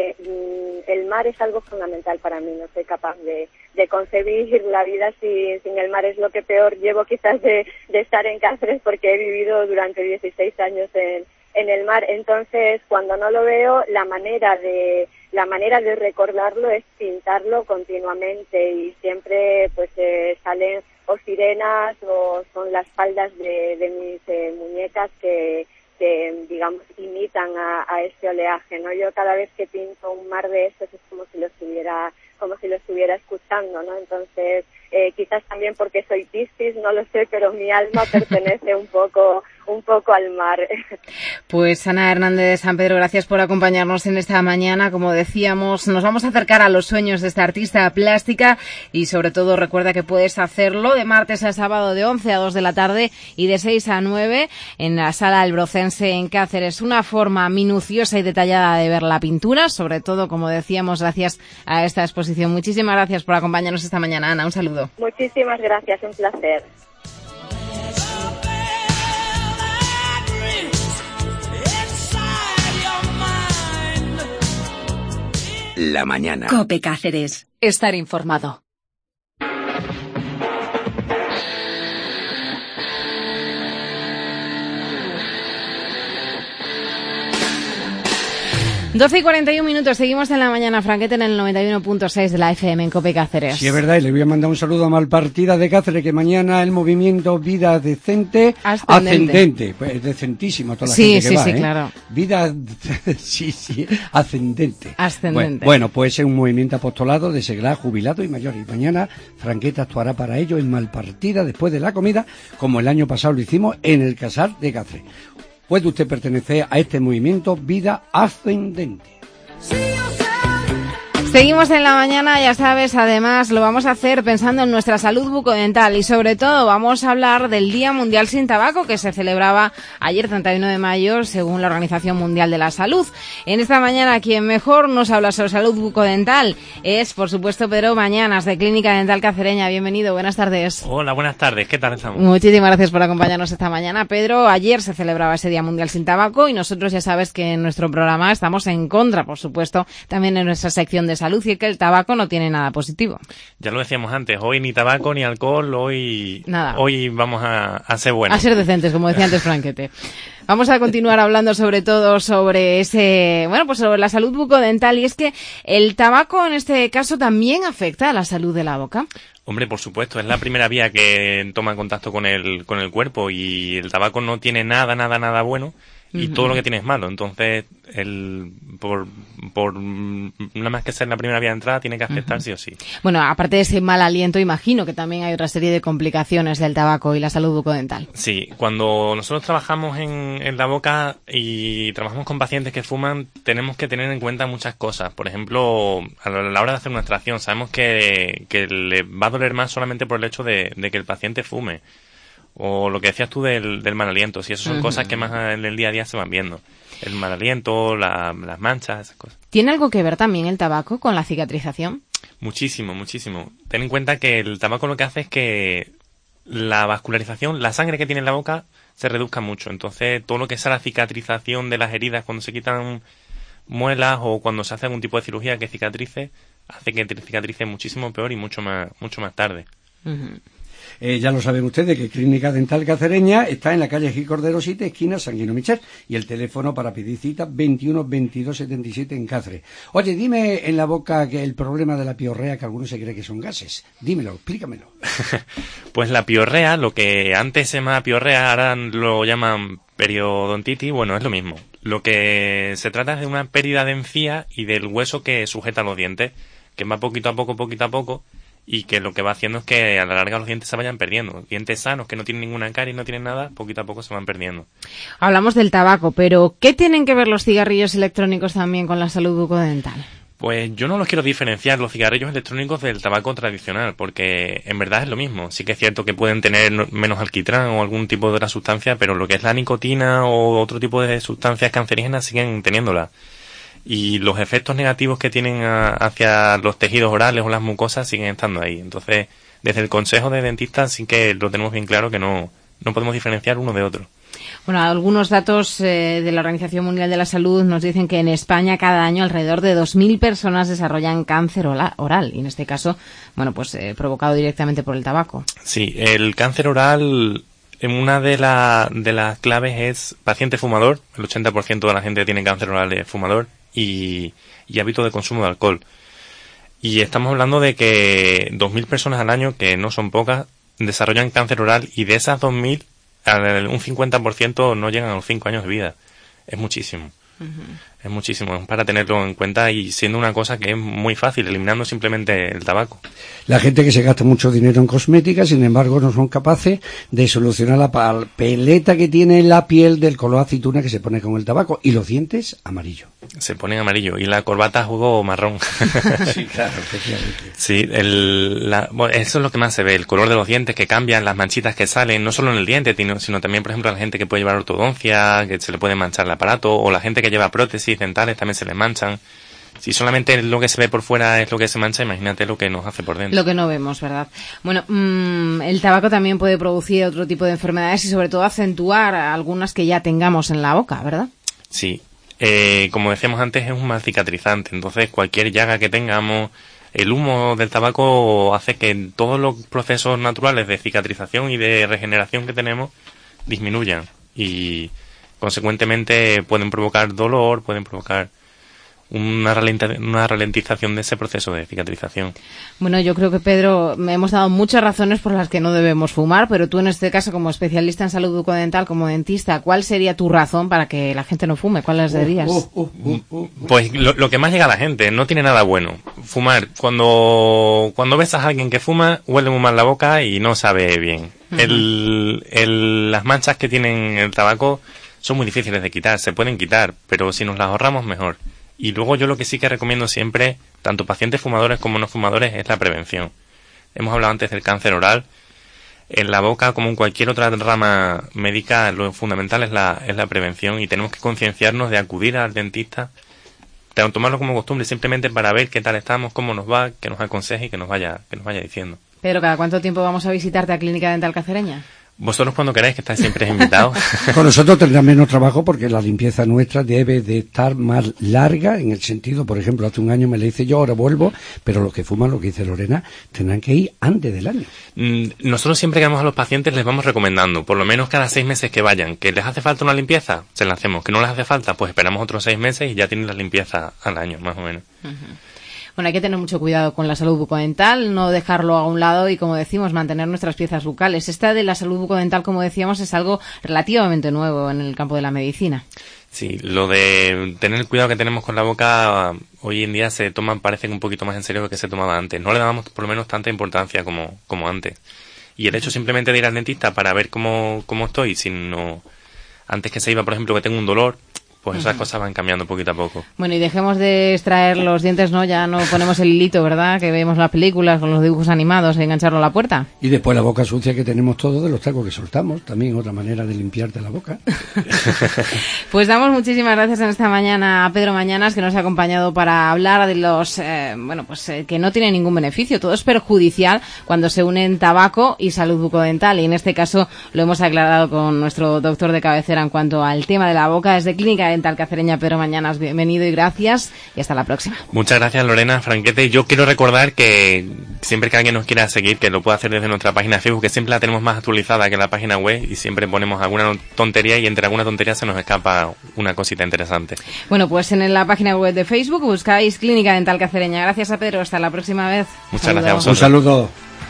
el mar es algo fundamental para mí, no soy capaz de concebir la vida sin el mar. Es lo que peor llevo quizás de estar en Cáceres, porque he vivido durante 16 años en el mar. Entonces, cuando no lo veo, la manera de recordarlo es pintarlo continuamente, y siempre pues salen o sirenas o son las faldas de mis muñecas que digamos imitan a ese oleaje, ¿no? Yo cada vez que pinto un mar de esos es como si lo estuviera escuchando, ¿no? Entonces, quizás también porque soy Piscis, no lo sé, pero mi alma pertenece un poco al mar. Pues Ana Hernández de San Pedro, gracias por acompañarnos en esta mañana. Como decíamos, nos vamos a acercar a los sueños de esta artista plástica, y sobre todo recuerda que puedes hacerlo de martes a sábado de 11 a 2 de la tarde y de 6 a 9 en la Sala Albrocense en Cáceres. Una forma minuciosa y detallada de ver la pintura, sobre todo, como decíamos, gracias a esta exposición. Muchísimas gracias por acompañarnos esta mañana, Ana. Un saludo. Muchísimas gracias, un placer. La mañana. COPE Cáceres. Estar informado. 12:41, seguimos en la mañana, Franquete, en el 91.6 de la FM en COPE Cáceres. Sí, es verdad, y le voy a mandar un saludo a Malpartida de Cáceres, que mañana el movimiento Vida Decente Ascendente. Pues es decentísimo toda la gente que va, Sí, claro. Vida, ascendente. Ascendente. Bueno, pues es un movimiento apostolado de seglar, jubilado y mayor. Y mañana Franqueta actuará para ello en Malpartida después de la comida, como el año pasado lo hicimos en el Casal de Cáceres. Puede usted pertenecer a este movimiento Vida Ascendente. Seguimos en la mañana, ya sabes, además lo vamos a hacer pensando en nuestra salud bucodental y sobre todo vamos a hablar del Día Mundial sin Tabaco que se celebraba ayer 31 de mayo según la Organización Mundial de la Salud. En esta mañana quien mejor nos habla sobre salud bucodental es, por supuesto, Pedro Mañanas de Clínica Dental Cacereña. Bienvenido, buenas tardes. Hola, buenas tardes, ¿qué tal estamos? Muchísimas gracias por acompañarnos esta mañana. Pedro, ayer se celebraba ese Día Mundial sin Tabaco y nosotros ya sabes que en nuestro programa estamos en contra, por supuesto, también en nuestra sección de salud, y es que el tabaco no tiene nada positivo. Ya lo decíamos antes, hoy ni tabaco ni alcohol, hoy vamos a ser buenos. A ser decentes, como decía antes Franquete. Vamos a continuar hablando sobre todo sobre sobre la salud bucodental, y es que el tabaco en este caso también afecta a la salud de la boca. Hombre, por supuesto, es la primera vía que toma contacto con el cuerpo, y el tabaco no tiene nada bueno. Y todo lo que tiene es malo, entonces por nada más que ser la primera vía de entrada tiene que afectar sí o sí. Bueno, aparte de ese mal aliento, imagino que también hay otra serie de complicaciones del tabaco y la salud bucodental. Sí, cuando nosotros trabajamos en la boca y trabajamos con pacientes que fuman, tenemos que tener en cuenta muchas cosas. Por ejemplo, a la hora de hacer una extracción, sabemos que le va a doler más solamente por el hecho de que el paciente fume. O lo que decías tú del mal aliento, si eso son cosas que más en el día a día se van viendo. El mal aliento, las manchas, esas cosas. ¿Tiene algo que ver también el tabaco con la cicatrización? Muchísimo. Ten en cuenta que el tabaco lo que hace es que la vascularización, la sangre que tiene en la boca, se reduzca mucho. Entonces, todo lo que es la cicatrización de las heridas cuando se quitan muelas o cuando se hace algún tipo de cirugía que cicatrice, hace que cicatrice muchísimo peor y mucho más tarde. Ya lo saben ustedes que Clínica Dental Cacereña está en la calle Gil Cordero 7, esquina Sanguino Michel, y el teléfono para pedir cita 21 22 77 en Cáceres. Oye, dime en la boca que el problema de la piorrea, que algunos se cree que son gases. Dímelo, explícamelo. Pues la piorrea, lo que antes se llamaba piorrea, ahora lo llaman periodontitis, bueno, es lo mismo. Lo que se trata es de una pérdida de encía y del hueso que sujeta los dientes, que va poquito a poco, y que lo que va haciendo es que a la larga los dientes se vayan perdiendo. Dientes sanos que no tienen ninguna caries, no tienen nada, poquito a poco se van perdiendo. Hablamos del tabaco, pero ¿qué tienen que ver los cigarrillos electrónicos también con la salud bucodental? Pues yo no los quiero diferenciar, los cigarrillos electrónicos del tabaco tradicional, porque en verdad es lo mismo. Sí que es cierto que pueden tener menos alquitrán o algún tipo de otra sustancia, pero lo que es la nicotina o otro tipo de sustancias cancerígenas siguen teniéndola. Y los efectos negativos que tienen hacia los tejidos orales o las mucosas siguen estando ahí. Entonces, desde el consejo de dentistas sí que lo tenemos bien claro que no podemos diferenciar uno de otro. Bueno, algunos datos de la Organización Mundial de la Salud nos dicen que en España cada año alrededor de 2.000 personas desarrollan cáncer oral, y en este caso, provocado directamente por el tabaco. Sí, el cáncer oral, una de las claves es paciente fumador. El 80% de la gente que tiene cáncer oral es fumador. Y hábito de consumo de alcohol. Y estamos hablando de que 2.000 personas al año, que no son pocas, desarrollan cáncer oral, y de esas 2.000, un 50% no llegan a los 5 años de vida. Es muchísimo. Es muchísimo, para tenerlo en cuenta, y siendo una cosa que es muy fácil, eliminando simplemente el tabaco. La gente que se gasta mucho dinero en cosmética, sin embargo, no son capaces de solucionar la peleta que tiene la piel del color aceituna que se pone con el tabaco, y los dientes amarillo. Se ponen amarillo, y la corbata jugo marrón. Sí, claro, efectivamente. Sí, eso es lo que más se ve, el color de los dientes que cambian, las manchitas que salen, no solo en el diente, sino también, por ejemplo, a la gente que puede llevar ortodoncia, que se le puede manchar el aparato, o la gente que lleva prótesis dentales también se les manchan. Si solamente lo que se ve por fuera es lo que se mancha, imagínate lo que nos hace por dentro. Lo que no vemos, ¿verdad? Bueno, el tabaco también puede producir otro tipo de enfermedades y sobre todo acentuar algunas que ya tengamos en la boca, ¿verdad? Sí. Como decíamos antes, es un mal cicatrizante. Entonces, cualquier llaga que tengamos, el humo del tabaco hace que todos los procesos naturales de cicatrización y de regeneración que tenemos disminuyan. Y consecuentemente pueden provocar dolor, pueden provocar una ralentización de ese proceso de cicatrización. Bueno, yo creo que, Pedro, me hemos dado muchas razones por las que no debemos fumar, pero tú en este caso, como especialista en salud bucodental, como dentista, ¿cuál sería tu razón para que la gente no fume? ¿Cuál les dirías? Pues lo que más llega a la gente, no tiene nada bueno. Fumar, cuando besas a alguien que fuma, huele muy mal la boca y no sabe bien. Las manchas que tienen el tabaco son muy difíciles de quitar, se pueden quitar, pero si nos las ahorramos, mejor. Y luego yo lo que sí que recomiendo siempre, tanto pacientes fumadores como no fumadores, es la prevención. Hemos hablado antes del cáncer oral. En la boca, como en cualquier otra rama médica, lo fundamental es la prevención y tenemos que concienciarnos de acudir al dentista, de tomarlo como costumbre simplemente para ver qué tal estamos, cómo nos va, que nos aconseje y que nos vaya diciendo. Pedro, ¿cada cuánto tiempo vamos a visitarte a Clínica Dental Cacereña? Vosotros cuando queráis, que estáis siempre invitados. Con nosotros tendrá menos trabajo porque la limpieza nuestra debe de estar más larga, en el sentido, por ejemplo, hace un año me le hice yo, ahora vuelvo, pero los que fuman, lo que dice Lorena, tendrán que ir antes del año. Nosotros siempre que vamos a los pacientes les vamos recomendando, por lo menos cada 6 meses que vayan, que les hace falta una limpieza, se la hacemos, que no les hace falta, pues esperamos otros 6 meses y ya tienen la limpieza al año, más o menos. Bueno, hay que tener mucho cuidado con la salud bucodental, no dejarlo a un lado y, como decimos, mantener nuestras piezas bucales. Esta de la salud bucodental, como decíamos, es algo relativamente nuevo en el campo de la medicina. Sí, lo de tener el cuidado que tenemos con la boca hoy en día se toma, parece que un poquito más en serio que se tomaba antes. No le dábamos por lo menos tanta importancia como antes. Y el hecho simplemente de ir al dentista para ver cómo estoy, sino antes que se iba, por ejemplo, que tengo un dolor, pues esas cosas van cambiando poquito a poco. Bueno, y dejemos de extraer los dientes, ¿no? Ya no ponemos el hilito, ¿verdad? Que vemos las películas con los dibujos animados y engancharlo a la puerta. Y después la boca sucia que tenemos todos de los tacos que soltamos, también otra manera de limpiarte la boca. Pues damos muchísimas gracias en esta mañana a Pedro Mañanas, que nos ha acompañado para hablar de los, que no tiene ningún beneficio. Todo es perjudicial cuando se unen tabaco y salud bucodental. Y en este caso lo hemos aclarado con nuestro doctor de cabecera en cuanto al tema de la boca. Desde Clínica Dental Cacereña, Pedro Mañanas, bienvenido y gracias, y hasta la próxima. Muchas gracias, Lorena, Franquete. Yo quiero recordar que siempre que alguien nos quiera seguir, que lo puede hacer desde nuestra página de Facebook, que siempre la tenemos más actualizada que la página web, y siempre ponemos alguna tontería, y entre alguna tontería se nos escapa una cosita interesante. Bueno, pues en la página web de Facebook buscáis Clínica Dental Cacereña. Gracias a Pedro, hasta la próxima vez. Muchas gracias a vosotros. Un saludo.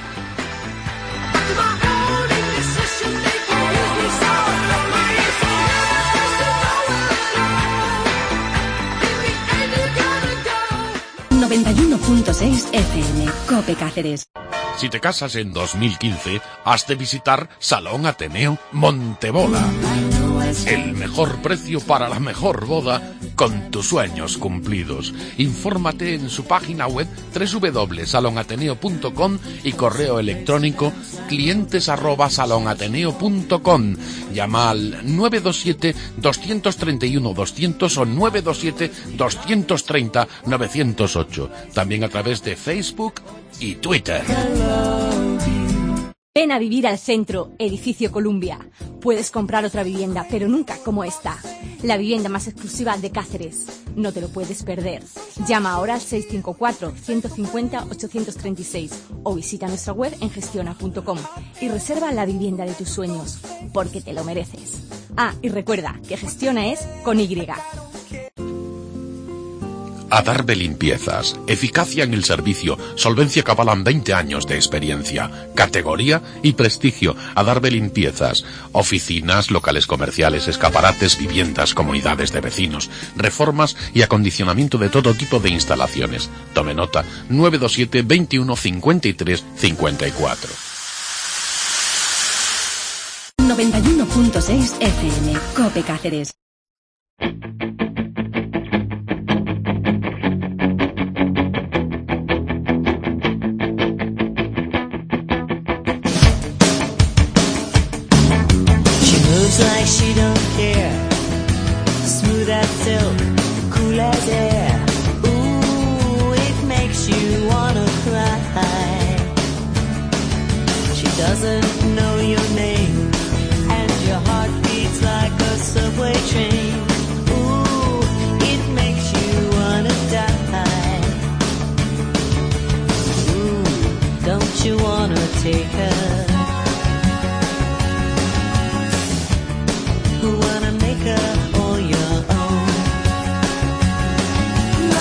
FM, Cope Cáceres. Si te casas en 2015, has de visitar Salón Ateneo Montebola. El mejor precio para la mejor boda con tus sueños cumplidos. Infórmate en su página web www.salonateneo.com y correo electrónico clientes@salonateneo.com. Llama al 927-231-200 o 927-230-908. También a través de Facebook y Twitter. Ven a vivir al centro, Edificio Columbia. Puedes comprar otra vivienda, pero nunca como esta. La vivienda más exclusiva de Cáceres. No te lo puedes perder. Llama ahora al 654-150-836 o visita nuestra web en gestiona.com y reserva la vivienda de tus sueños, porque te lo mereces. Ah, y recuerda que Gestiona es con Y. Adarve Limpiezas, eficacia en el servicio, solvencia que avalan 20 años de experiencia, categoría y prestigio. Adarve Limpiezas, oficinas, locales comerciales, escaparates, viviendas, comunidades de vecinos, reformas y acondicionamiento de todo tipo de instalaciones. Tome nota, 927 21 53 54. 91.6 FM, Cope Cáceres. Like she don't care, smooth as silk, cool as air. Ooh, it makes you wanna cry. She doesn't know your name, and your heart beats like a subway train. Ooh, it makes you wanna die. Ooh, don't you wanna take her? Who wanna make her all your own?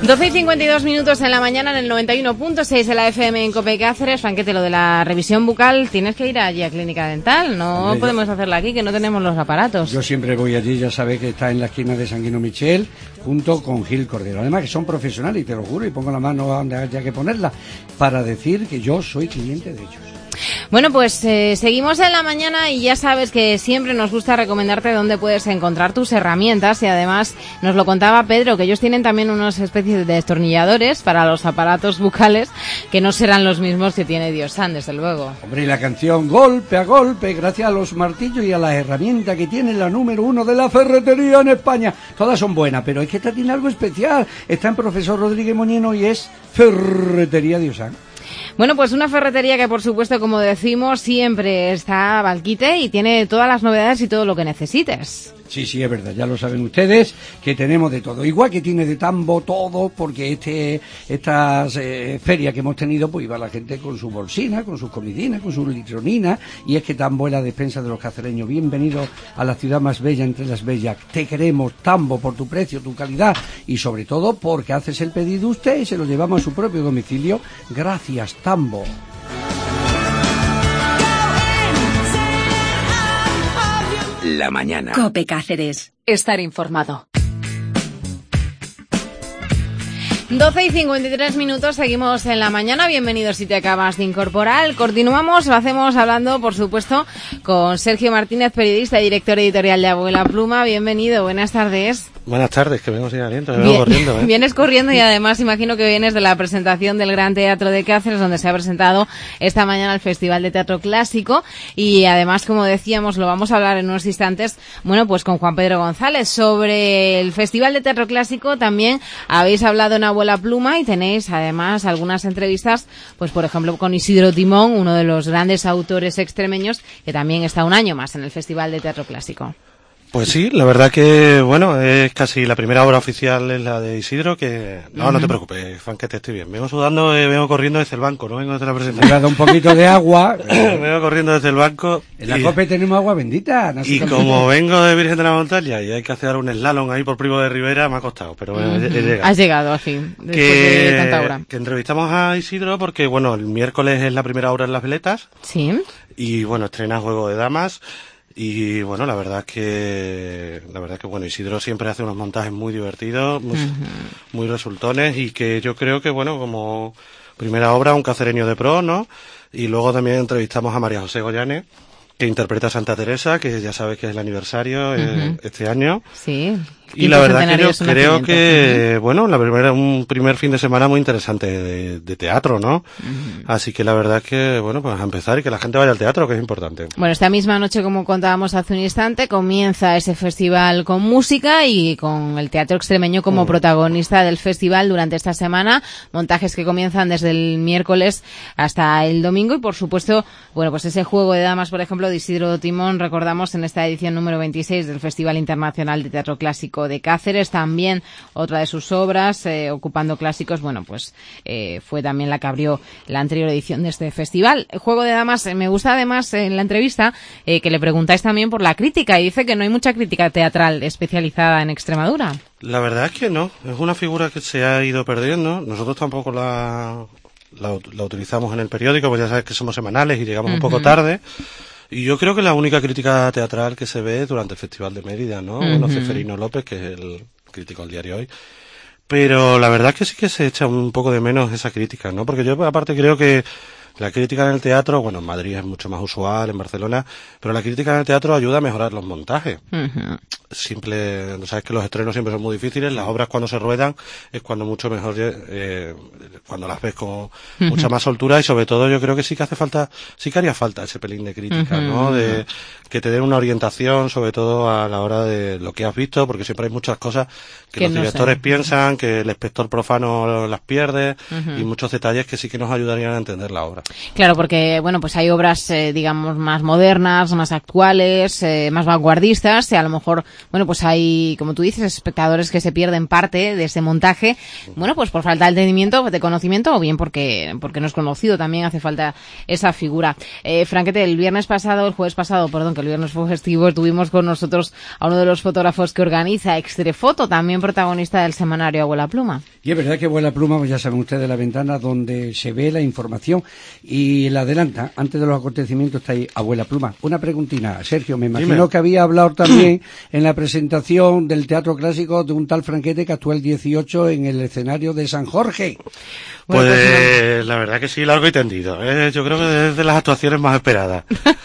12:52 en la mañana en el 91.6 de la FM en Cope Cáceres. Franquete, lo de la revisión bucal, tienes que ir allí a Clínica Dental. No Hombre, podemos hacerla aquí, que no tenemos los aparatos. Yo siempre voy allí, ya sabes que está en la esquina de Sanguino Michel, junto con Gil Cordero. Además que son profesionales, y te lo juro, y pongo la mano donde haya que ponerla, para decir que yo soy cliente de ellos. Bueno, pues seguimos en la mañana y ya sabes que siempre nos gusta recomendarte dónde puedes encontrar tus herramientas, y además nos lo contaba Pedro, que ellos tienen también unas especies de destornilladores para los aparatos bucales que no serán los mismos que tiene Diosan, desde luego. Hombre, y la canción Golpe a Golpe, gracias a los martillos y a las herramientas que tiene la número 1 de la ferretería en España. Todas son buenas, pero es que esta tiene algo especial. Está en Profesor Rodríguez Moñeno y es Ferretería Diosan. Bueno, pues una ferretería que, por supuesto, como decimos, siempre está al quite y tiene todas las novedades y todo lo que necesites. Sí, es verdad, ya lo saben ustedes, que tenemos de todo. Igual que tiene de tambo todo, porque estas ferias que hemos tenido, pues iba la gente con su bolsina, con sus comidinas, con su litronina, y es que Tambo es la despensa de los cacereños. Bienvenido a la ciudad más bella entre las bellas. Te queremos, Tambo, por tu precio, tu calidad, y sobre todo porque haces el pedido usted y se lo llevamos a su propio domicilio. Gracias, Tambo. La mañana. Cope Cáceres. Estar informado. 12:53, seguimos en la mañana. Bienvenidos si te acabas de incorporar. Continuamos, lo hacemos hablando, por supuesto, con Sergio Martínez, periodista y director editorial de Abuela Pluma. Bienvenido, buenas tardes. Buenas tardes, que vengo sin aliento, me vengo corriendo. Vienes corriendo y además imagino que vienes de la presentación del Gran Teatro de Cáceres, donde se ha presentado esta mañana el Festival de Teatro Clásico, y además, como decíamos, lo vamos a hablar en unos instantes, bueno, pues con Juan Pedro González sobre el Festival de Teatro Clásico. También habéis hablado en Abuela Pluma y tenéis además algunas entrevistas, pues por ejemplo con Isidro Timón, uno de los grandes autores extremeños, que también está un año más en el Festival de Teatro Clásico. Pues sí, la verdad que, bueno, es casi la primera obra oficial, es la de Isidro, que... No, no te preocupes, Juan, que te estoy bien. Vengo sudando, vengo corriendo desde el banco, no vengo desde la presentación. Me ha dado un poquito de agua. Vengo corriendo desde el banco. En la COPE tenemos agua bendita. No sé y como vengo de Virgen de la Montaña y hay que hacer un slalom ahí por Primo de Rivera, me ha costado, pero bueno, he llegado. Has llegado, al fin, después de tanta hora. Que entrevistamos a Isidro porque, bueno, el miércoles es la primera obra en Las Veletas. Sí. Y, bueno, estrena Juego de Damas. Y bueno, la verdad es que bueno, Isidro siempre hace unos montajes muy divertidos, muy resultones, y que yo creo que, bueno, como primera obra, un cacereño de pro, ¿no? Y luego también entrevistamos a María José Goyanes, que interpreta a Santa Teresa, que ya sabes que es el aniversario este año. Sí. Y la verdad que yo creo que, bueno, un primer fin de semana muy interesante de teatro, ¿no? Así que la verdad que, bueno, pues a empezar y que la gente vaya al teatro, que es importante. Bueno, esta misma noche, como contábamos hace un instante, comienza ese festival con música y con el teatro extremeño como protagonista del festival durante esta semana. Montajes que comienzan desde el miércoles hasta el domingo, y por supuesto, bueno, pues ese Juego de Damas, por ejemplo, de Isidro Timón, recordamos en esta edición número 26 del Festival Internacional de Teatro Clásico de Cáceres, también otra de sus obras, Ocupando Clásicos, bueno, pues fue también la que abrió la anterior edición de este festival. El Juego de Damas, me gusta además en la entrevista que le preguntáis también por la crítica, y dice que no hay mucha crítica teatral especializada en Extremadura. La verdad es que no, es una figura que se ha ido perdiendo. Nosotros tampoco la utilizamos en el periódico, pues ya sabes que somos semanales y llegamos un poco tarde. Y yo creo que la única crítica teatral que se ve durante el Festival de Mérida, ¿no? Bueno, Ceferino López, que es el crítico del diario Hoy. Pero la verdad es que sí que se echa un poco de menos esa crítica, ¿no? Porque yo aparte creo que la crítica en el teatro, bueno, en Madrid es mucho más usual, en Barcelona, pero la crítica en el teatro ayuda a mejorar los montajes. Simple, sabes que los estrenos siempre son muy difíciles, las obras cuando se ruedan es cuando mucho mejor, cuando las ves con mucha más soltura, y sobre todo yo creo que sí que haría falta ese pelín de crítica, ¿no? De que te den una orientación, sobre todo a la hora de lo que has visto, porque siempre hay muchas cosas que los directores piensan, que el espectador profano las pierde, y muchos detalles que sí que nos ayudarían a entender la obra. Claro, porque, bueno, pues hay obras, digamos, más modernas, más actuales, más vanguardistas, y a lo mejor, bueno, pues hay, como tú dices, espectadores que se pierden parte de ese montaje, bueno, pues por falta de entendimiento, de conocimiento, o bien porque no es conocido, también hace falta esa figura. Franquete, el jueves pasado, que el viernes fue festivo, tuvimos con nosotros a uno de los fotógrafos que organiza Extrefoto, también protagonista del semanario Abuela Pluma. Y es verdad que Abuela Pluma, pues ya saben ustedes, la ventana donde se ve la información y la adelanta. Antes de los acontecimientos está ahí Abuela Pluma. Una preguntina, Sergio, me imagino que había hablado también en la presentación del Teatro Clásico de un tal Franquete que actuó el 18 en el escenario de San Jorge. Pues la verdad que sí, largo y tendido. Yo creo que es de las actuaciones más esperadas.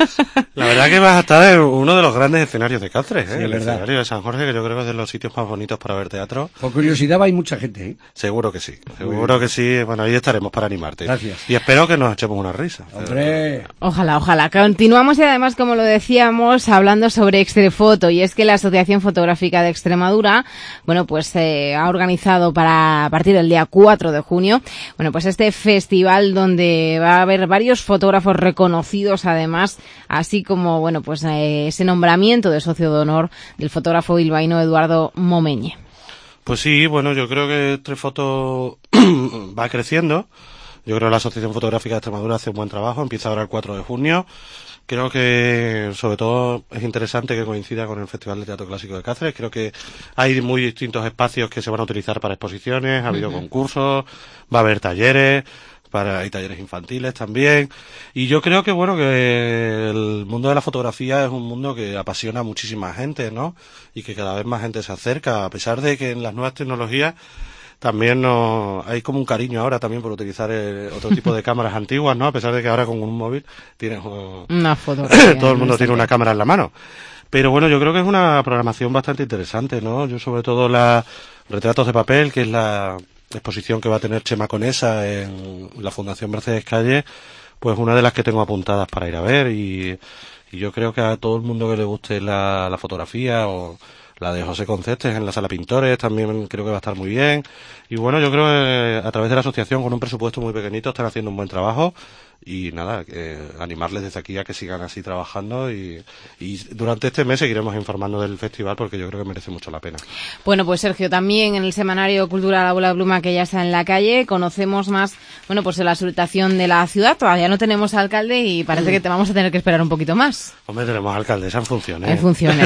La verdad que vas a estar en uno de los grandes escenarios de Cáceres, Sí, el verdad. escenario de San Jorge, que yo creo que es de los sitios más bonitos para ver teatro. Por curiosidad hay mucha gente, ¿eh? Seguro que sí, seguro que sí. Bueno, ahí estaremos para animarte. Gracias. Y espero que nos echemos una risa. ¡Hombre! Ojalá, ojalá. Continuamos y además, como lo decíamos, hablando sobre Extrefoto, y es que la Asociación Fotográfica de Extremadura, bueno, pues ha organizado a partir del día 4 de junio, bueno, pues este festival donde va a haber varios fotógrafos reconocidos además, así como, bueno, pues ese nombramiento de socio de honor del fotógrafo bilbaíno Eduardo Momeñe. Pues sí, bueno, yo creo que Extrefoto va creciendo. Yo creo que la Asociación Fotográfica de Extremadura hace un buen trabajo, empieza ahora el 4 de junio. Creo que, sobre todo, es interesante que coincida con el Festival de Teatro Clásico de Cáceres. Creo que hay muy distintos espacios que se van a utilizar para exposiciones, ha habido concursos, va a haber talleres, hay talleres infantiles también. Y yo creo que, bueno, que el mundo de la fotografía es un mundo que apasiona a muchísima gente, ¿no? Y que cada vez más gente se acerca, a pesar de que en las nuevas tecnologías también hay como un cariño ahora también por utilizar otro tipo de cámaras antiguas, ¿no? A pesar de que ahora con un móvil tienes una fotografía. Todo el mundo tiene una cámara en la mano. Pero bueno, yo creo que es una programación bastante interesante, ¿no? Yo sobre todo la Retratos de Papel, que es la exposición que va a tener Chema Conesa en la Fundación Mercedes Calle, pues una de las que tengo apuntadas para ir a ver y yo creo que a todo el mundo que le guste la fotografía o la de José Concestes en la Sala Pintores también creo que va a estar muy bien. Y bueno, yo creo que a través de la asociación con un presupuesto muy pequeñito están haciendo un buen trabajo y nada, animarles desde aquí a que sigan así trabajando y durante este mes seguiremos informando del festival porque yo creo que merece mucho la pena. Bueno, pues Sergio, también en el semanario cultural Abuela Pluma, que ya está en la calle, conocemos más, bueno, pues de la situación de la ciudad. Todavía no tenemos alcalde y parece que te vamos a tener que esperar un poquito más. Hombre, tenemos alcaldesa en funciones. En funciones,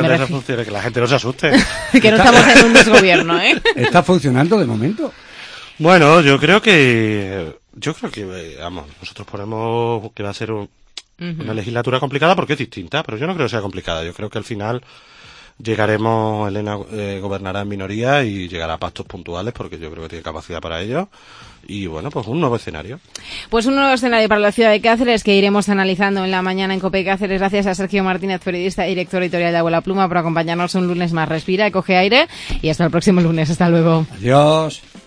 que la gente no se asuste. Que no estamos en un desgobierno, ¿eh? ¿Está funcionando de momento? Bueno, yo creo que vamos, nosotros ponemos que va a ser una legislatura complicada porque es distinta, pero yo no creo que sea complicada. Yo creo que al final llegaremos, Elena gobernará en minoría y llegará a pactos puntuales porque yo creo que tiene capacidad para ello. Y bueno, pues un nuevo escenario. Pues un nuevo escenario para la ciudad de Cáceres que iremos analizando en la mañana en COPE Cáceres. Gracias a Sergio Martínez, periodista y director editorial de Abuela Pluma, por acompañarnos un lunes más. Respira y coge aire y hasta el próximo lunes. Hasta luego. Adiós.